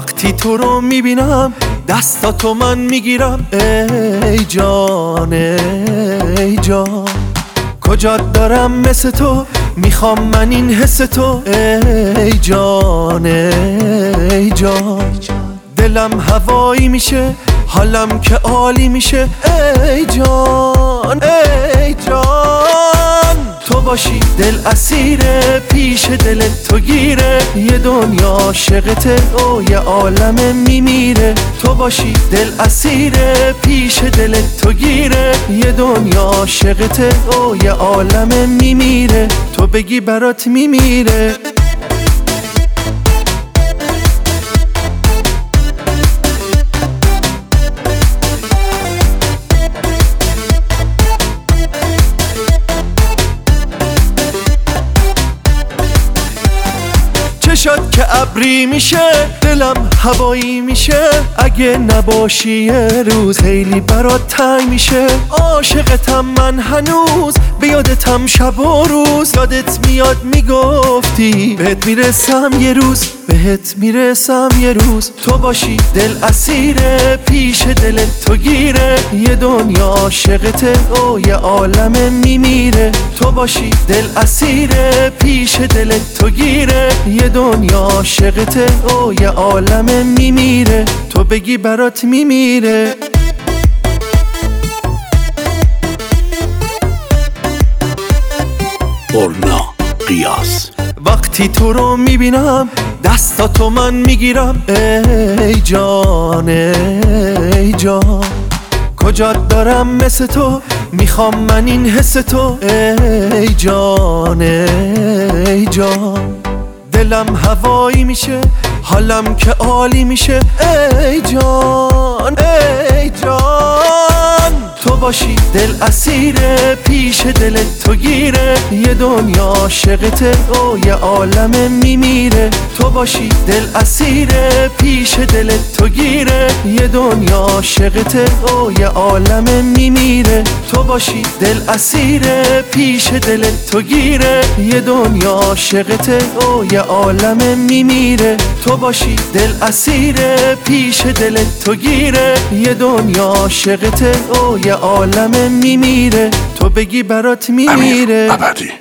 وقتی تو رو میبینم دستاتو من میگیرم. ای جان ای جان کجات دارم مثل تو، میخوام من این حس تو. ای جان ای جان دلم هوایی میشه، حالم که عالی میشه. ای جان ای جان تو باشی دل اسیره، پیش دل تو گیره. یه دنیا عاشقته و یه عالم میمیره. تو باشی دل اسیره، پیش دل تو گیره. یه دنیا عاشقته و یه عالم میمیره. تو بگی برات میمیره. چشات که ابری میشه، دلم هوایی میشه. اگه نباشی یه روز خیلی برات تنگ میشه. عاشقتم من هنوز، به یادتم شب و روز. یادت میاد میگفتی بهت میرسم یه روز، بهت میرسم یه روز. تو باشی دل اسیره، پیش دل تو گیره. یه دنیا عاشقته و یه عالم میمیره. تو باشی دل اسیره، پیش دل تو گیره. یه دنیا عاشقته و یه عالم میمیره. تو بگی برات میمیره. برنا قیاس. وقتی تو رو میبینم دستاتو من میگیرم. ای جان ای جان کجات دارم مثل تو، میخوام من این حس تو. ای جان ای جان دلم هوایی میشه، حالم که عالی میشه. ای جان ای جان تو باشی دل اسیره، پیش دل تو گیره. یه دنیا عاشقته و یه عالم میمیره. تو باشی دل اسیره، پیش دل تو گیره. یه دنیا عاشقته و یه عالم میمیره. تو باشی دل اسیره، پیش دل تو گیره. یه دنیا عاشقته و یه عالم میمیره. تو باشی دل اسیره، پیش دل تو گیره. یه دنیا عاشقته و یه عالم میمیره. تو بگی برات میمیره. امیر ابدی.